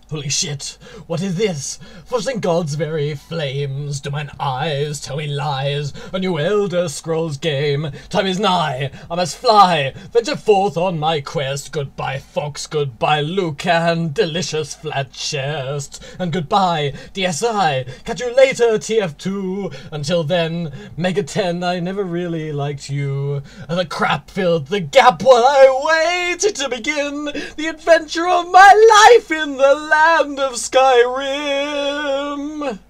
Holy shit, what is this? For in God's very flames do mine eyes tell me lies? A new Elder Scrolls game, time is nigh, I must fly, venture forth on my quest. Goodbye Fox, goodbye Lucan, delicious flat chest. And goodbye DSI, catch you later TF2. Until then, Mega 10, I never really liked you. The crap filled the gap while I waited to begin the adventure of my life in the land of Skyrim.